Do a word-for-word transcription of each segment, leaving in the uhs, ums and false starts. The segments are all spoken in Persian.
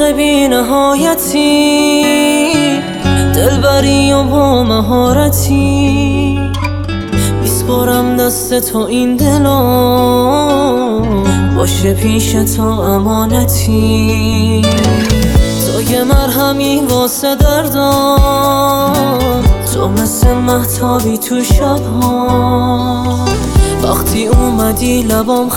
بی نهایتی، دلبری و با مهارتی، میسپارم دست تو این دلو، باشه پیش تو امانتی. تو یه مرهمی واسه دردم، تو مثل مهتابی تو شبها، وقتی اومدی لبام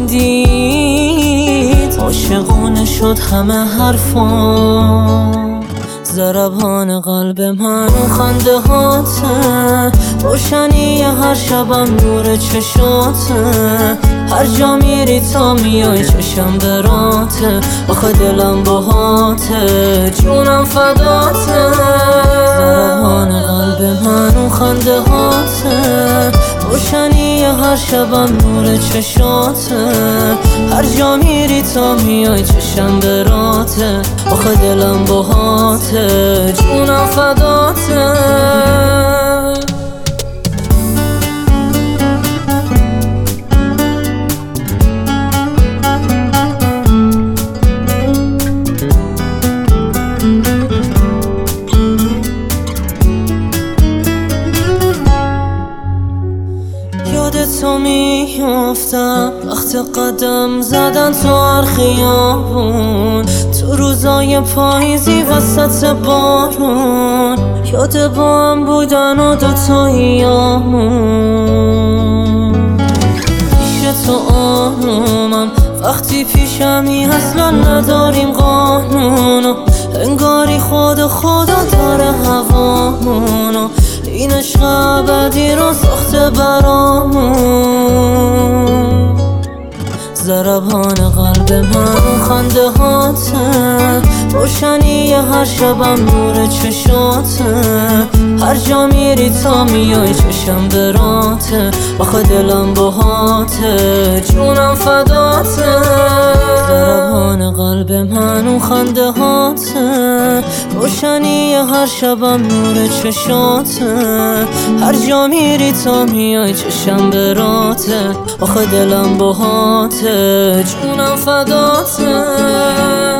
خندید، عاشقونه شد همه حرفام. ضربان قلب من و خنده هاته، روشنی هر شبم نور چشاته، هر جا میری تا میای چشم براته، آخه دلم باهاته، جونم فداته. ضربان قلب من و خنده هاته، روشنی هر شبم نور چشاته، هر جا میری تا میای چشم براته، آخه دلم باهاته، جونم فداته. تو میافتم وقت قدم زدن تو هر خیابون، تو روزای پاییزی وسط بارون، یاد با هم بودن و دوتاییامون. پیش تو آرومم وقتی پیشمی، اصلا نداریم قانونو، انگاری خود خدا داره هوامونو، این عشق ابدی رو ساخته برامون. ضربان قلب من و خنده هاته، روشنی هر شبم نور چشاته، هر جا میری تا میای چشم براته، آخه دلم باهاته، جونم فداته. ضربان قلب من و خنده هاته، روشنی هر شبم نور چشاته، هر جا میری تا میای چشم براته، آخه دلم باهاته، جونم فداته.